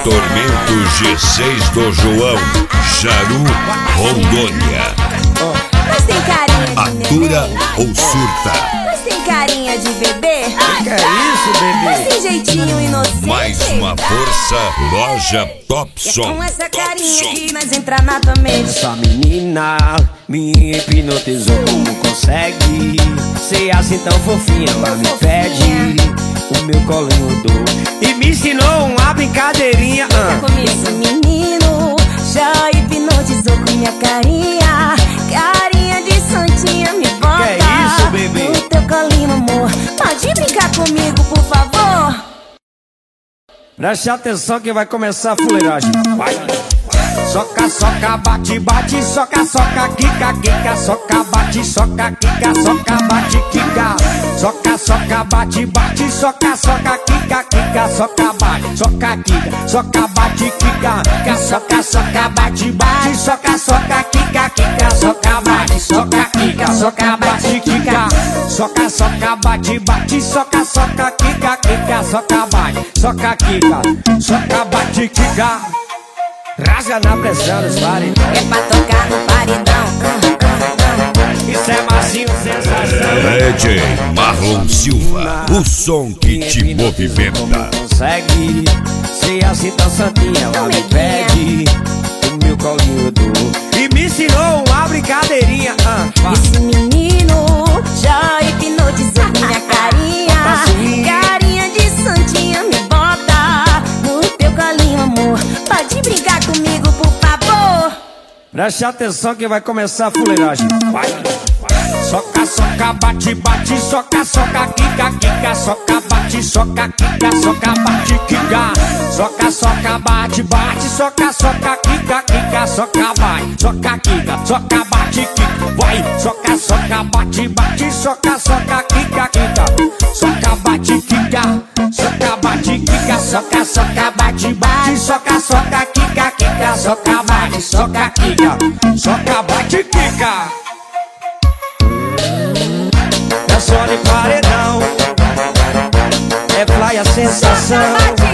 Tormento G6 do João, Jaru, Rondônia. Mas tem carinha de Atura neném? ou surta? Mas tem carinha de bebê? Que é isso, bebê? Mas tem jeitinho inocente? Mais uma força, loja Top Som. Com essa Top carinha Som. que nós entra na tua mente. Essa menina me hipnotizou, como consegue ser assim tão fofinha? Ela me pede o meu colinho dor e me ensinou uma brincadeirinha. Esse menino já hipnotizou com minha carinha. Carinha de santinha, me bota. Que é isso, bebê? No teu colinho, amor. Pode brincar comigo, por favor? Preste atenção que vai começar a fuleiragem. Vai! Soca, soca, bate, bate, soca, soca, quica, quica, soca, bate, soca, quica, soca, bate, quica. Soca, soca, bate, bate, soca, soca, quica, quica, soca, bate, soca, quica, soca, bate, quica, quica, soca, soca, bate, bate, soca, soca, quica, quica, soca, bate, soca, quica, soca, bate, quica. Soca, soca, bate, bate, soca, soca, quica, quica, soca, bate, soca, quica, soca, bate, quica. Rasga na pressão dos paredão. É pra tocar no paredão. Isso é macio, sensação. DJ Marlon Silva, o som que te movimenta. Consegue ser assim tão santinha? Ela me pede o meu colinho dor e me ensinou uma brincadeirinha. Esse menino já hipnotizou com minha carinha. Carinha de santinha, me bota no teu colinho, amor. Pode brincar comigo, por favor? Preste atenção que vai começar a fuleiragem. Vai! Soca, soca, bate, bate, soca, soca, quica, quica, soca, bate, soca, quica, soca, bate, quica. Soca, soca, bate, bate, soca, soca, quica, quica, soca, vai, soca, quica, soca, bate, quica, vai, soca, soca, bate, bate, soca, soca, quica, quica, soca, bate, quica, soca, bate, quica, soca, soca, bate, bate, soca, soca, quica, quica, soca, bate, soca, quica, soca, bate, quica. É só de paredão, é fly a sensação.